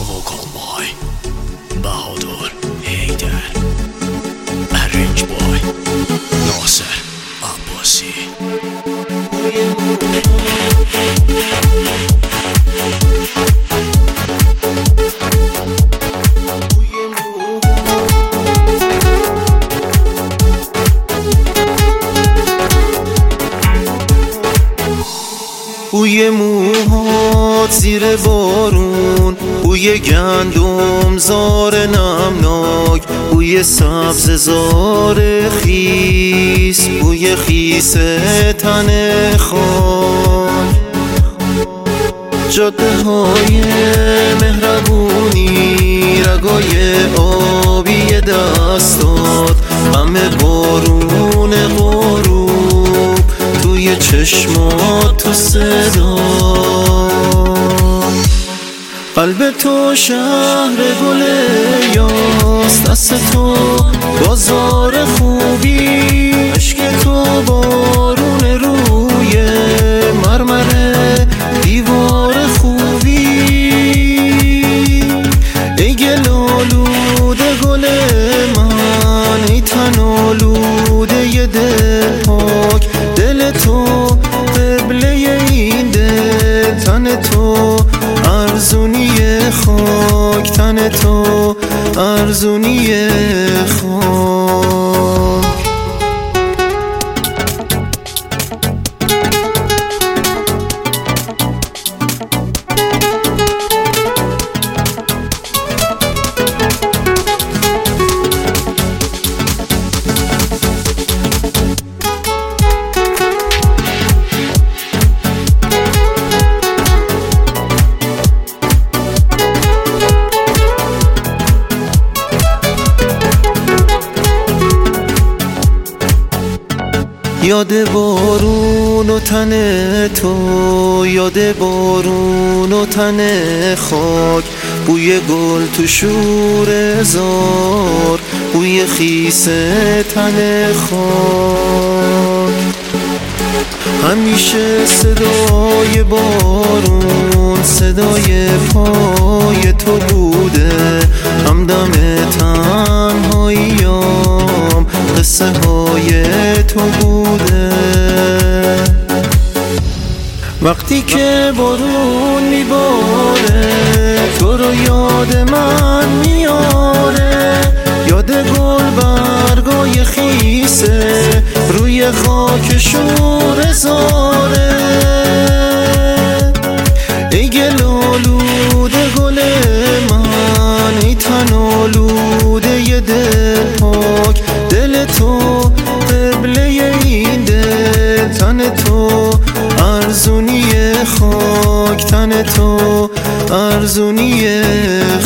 کامبای بهادر حیدر ارنج بای ناصر عباسی. بوی موهات زیر بارون، بوی گندم زار نمناک، بوی سبز زار خیس، بوی خیس تن خاک. جاده های مهربونی، رگای آبی دستات، غم بارون غروب توی چشمات تو صدا. قلب تو شهر گل یاس، دست تو بازار خوبی، عشق تو بارون روی مرمر دیوار خوبی. ای گل آلوده گل من، ای تن آلوده ی دل پاک، دل تو قبله این دل، تن تو ارزونی خاک، تن تو ارزونی خاک. یاد بارون و تن تو، یاد بارون و تن خاک، بوی گل تو شوره زار، بوی خیس تن خاک. همیشه صدای بارون، صدای پای تو بوده، همدم تنهاییام قصه های تو بوده. وقتی که بارون میباره، تو رو یاد من میاره، یاد گل برگای خیسه روی خاک شوره زاره. ای گل آلوده گل من، ای تن آلوده ی دل پاک، دل تو قبله این دل، تن تو ارزونی خاک، تن تو ارزونی